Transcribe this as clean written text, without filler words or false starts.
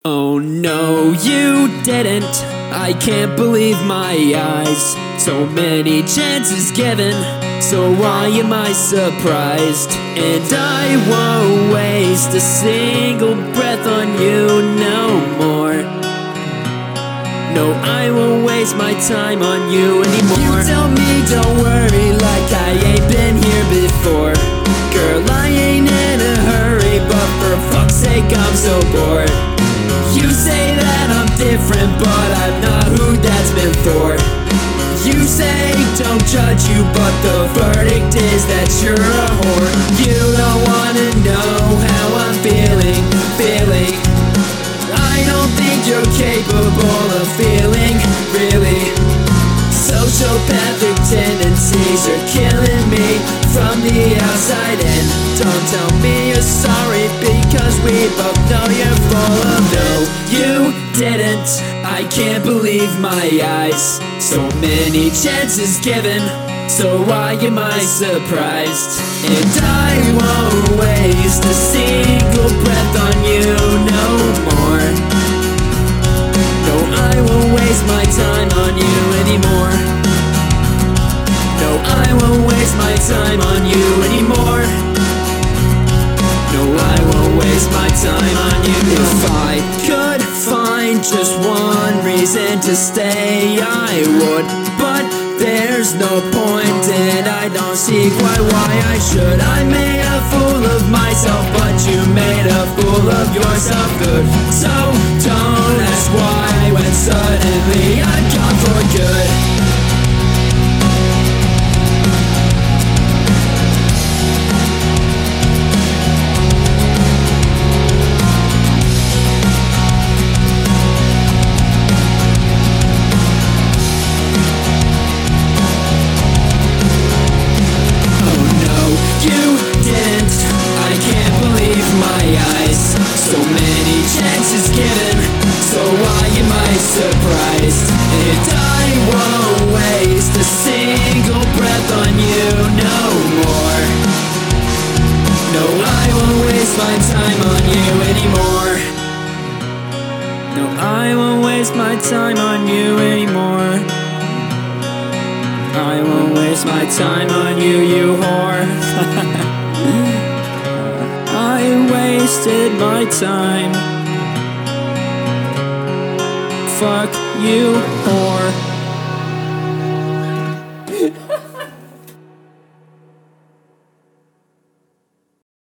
Oh no, you didn't. I can't believe my eyes. So many chances given, so why am I surprised? And I won't waste a single breath on you no more. No, I won't waste my time on you anymore. You tell me don't worry like I ain't been here before. Girl, I ain't in a hurry, but for fuck's sake I'm so bored. You say that I'm different, but I'm not who that's meant for. You say don't judge you, but the verdict is that you're a whore. You don't wanna know how I'm feeling. I don't think you're capable of feeling, really. Sociopathic tendencies are killing me from the outside in. Don't tell me you're sorry, because we both know you're full of no. You didn't. I can't believe my eyes. So many chances given, so why am I surprised? And I won't waste a single breath on you no more. No, I won't waste my time on you anymore. No, I won't waste my time on you anymore. No, I won't waste my time on you. If I could find just one reason to stay, I would. But there's no point, and I don't see quite why I should. I made a fool of myself, but you made a fool of yourself. Good, so don't ask why when suddenly I'm gone for good. You didn't. I can't believe my eyes. So many chances given, so why am I surprised? And I won't waste a single breath on you no more. No, I won't waste my time on you anymore. No, I won't waste my time on you anymore. I won't waste my time on you, you whore. I wasted my time. Fuck you, whore.